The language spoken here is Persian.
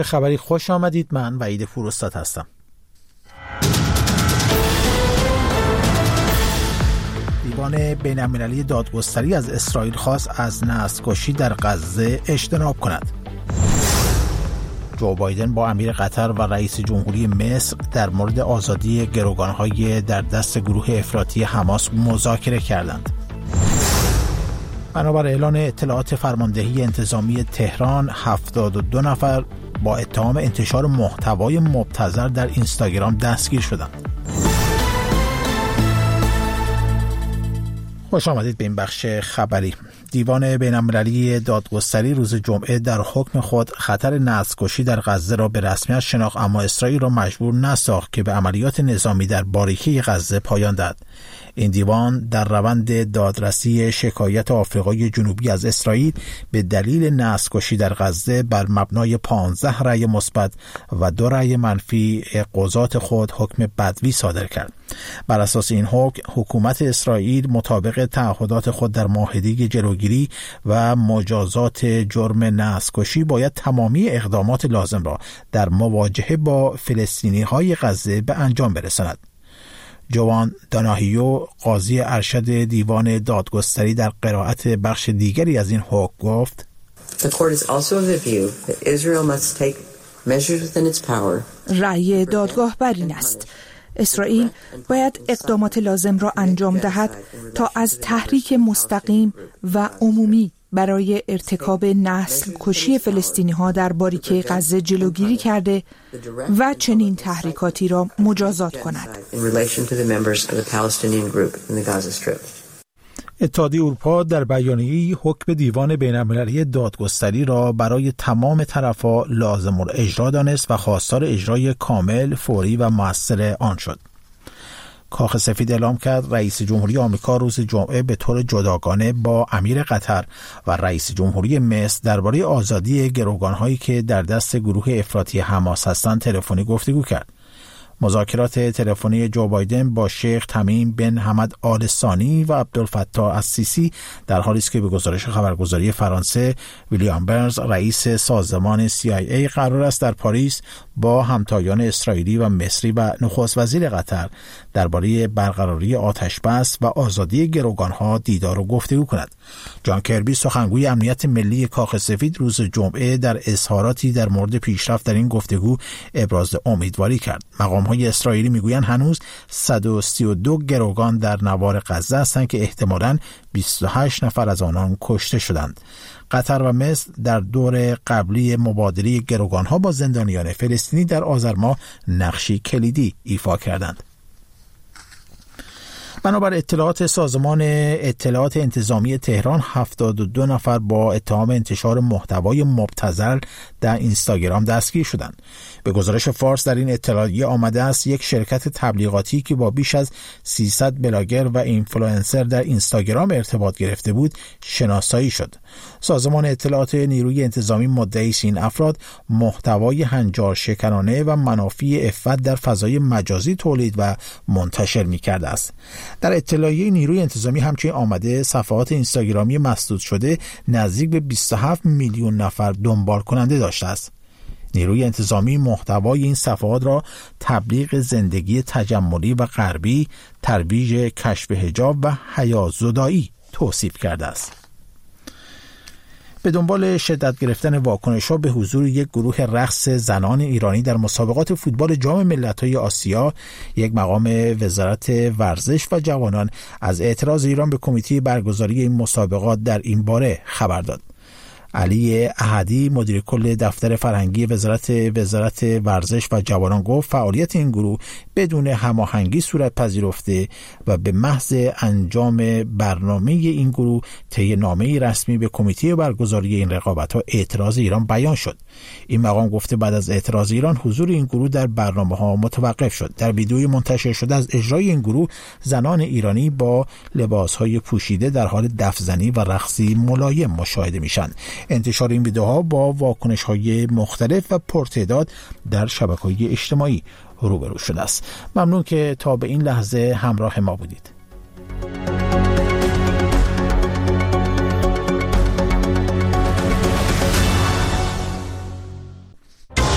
خبری خوش آمدید. من وحید فروستاد هستم. دیوان بین‌المللی دادگستری از اسرائیل خواست از نسل‌کشی در غزه اجتناب کند. جو بایدن با امیر قطر و رئیس جمهوری مصر در مورد آزادی گروگان‌های در دست گروه افراطی حماس مذاکره کردند. بنابر اعلان اطلاعات فرماندهی انتظامی تهران، 72 نفر با اتهام انتشار محتوای مبتذل در اینستاگرام دستگیر شدند. خوش آمدید به این بخش خبری. دیوان بین‌المللی دادگستری روز جمعه در حکم خود خطر نسل‌کشی در غزه را به رسمیت شناخت، اما اسرائیل را مجبور نساخت که به عملیات نظامی در باریکه غزه پایان دهد. این دیوان در روند دادرسی شکایت آفریقای جنوبی از اسرائیل به دلیل نسل‌کشی در غزه بر مبنای 15 رأی مثبت و 2 رأی منفی قضات خود حکم بدوی صادر کرد. بر اساس این حکم، حکومت اسرائیل مطابق تعهدات خود در معاهده جلوگیری و مجازات جرم نسل‌کشی باید تمامی اقدامات لازم را در مواجهه با فلسطینی‌های غزه به انجام برساند. جوان داناهیو، قاضی ارشد دیوان دادگستری، در قرائت بخش دیگری از این حکم گفت: رأی دادگاه بر این است: اسرائیل باید اقدامات لازم را انجام دهد تا از تحریک مستقیم و عمومی برای ارتکاب نسل کشی فلسطینی ها در باریکه غزه جلوگیری کرده و چنین تحریکاتی را مجازات کند. اتحادیه اروپا در بیانیه‌ای حکم دیوان بین‌المللی دادگستری را برای تمام طرف‌ها لازم الاجرا دانست و خواستار اجرای کامل، فوری و مؤثر آن شد. کاخ سفید اعلام کرد رئیس جمهوری آمریکا روز جمعه به طور جداگانه با امیر قطر و رئیس جمهوری مصر درباره آزادی گروگان‌هایی که در دست گروه افراطی حماس هستند تلفنی گفتگو کرد. مذاکرات تلفنی جو بایدن با شیخ تمیم بن حمد آل ثانی و عبدالفتاح السیسی در حالی است که به گزارش خبرگزاری فرانسه ویلیام برنز، رئیس سازمان CIA، قرار است در پاریس با همتایان اسرائیلی و مصری و نخست وزیر قطر درباره برقراری آتشبس و آزادی گروگان‌ها دیدار و گفتگو کند. جان کربی، سخنگوی امنیت ملی کاخ سفید، روز جمعه در اظهاراتی در مورد پیشرفت در این گفتگو ابراز امیدواری کرد. مقام‌های اسرائیلی میگویند هنوز 132 گروگان در نوار غزه هستند که احتمالاً 28 نفر از آنان کشته شدند. قطر و مصر در دور قبلی مبادله گروگان‌ها با زندانیان فلسطینی در آذر ماه نقشی کلیدی ایفا کردند. بنابر اطلاعات سازمان اطلاعات انتظامی تهران، 72 نفر با اتهام انتشار محتوای مبتذل در اینستاگرام دستگیر شدند. به گزارش فارس در این اطلاعیه آمده است یک شرکت تبلیغاتی که با بیش از 300 بلاگر و اینفلوئنسر در اینستاگرام ارتباط گرفته بود شناسایی شد. سازمان اطلاعات نیروی انتظامی مدعی است این افراد محتوای هنجار شکنانه و منافی عفت در فضای مجازی تولید و منتشر می‌کرده است. در اطلاعیه نیروی انتظامی همچنین آمده صفحات اینستاگرامی مسدود شده نزدیک به 27 میلیون نفر دنبال کننده داشته است. نیروی انتظامی محتوای این صفحات را تبلیغ زندگی تجملی و غربی، ترویج کشف حجاب و حیازدایی توصیف کرده است. به دنبال شدت گرفتن واکنش‌ها به حضور یک گروه رقص زنان ایرانی در مسابقات فوتبال جام ملت‌های آسیا، یک مقام وزارت ورزش و جوانان از اعتراض ایران به کمیته برگزاری این مسابقات در این باره خبر داد. علی احدی، مدیر کل دفتر فرهنگی وزارت ورزش و جوانان، گفت فعالیت این گروه بدون هماهنگی صورت پذیرفته و به محض انجام برنامه این گروه طی نامه رسمی به کمیته برگزاری این رقابت‌ها اعتراض ایران بیان شد. این مقام گفته بعد از اعتراض ایران حضور این گروه در برنامه‌ها متوقف شد. در ویدئوی منتشر شده از اجرای این گروه، زنان ایرانی با لباس‌های پوشیده در حال دف‌زنی و رقصی ملایم مشاهده میشن. انتشار این ویدئوها با واکنش‌های مختلف و پرتعداد در شبکه‌های اجتماعی روبرو شده است. ممنون که تا به این لحظه همراه ما بودید.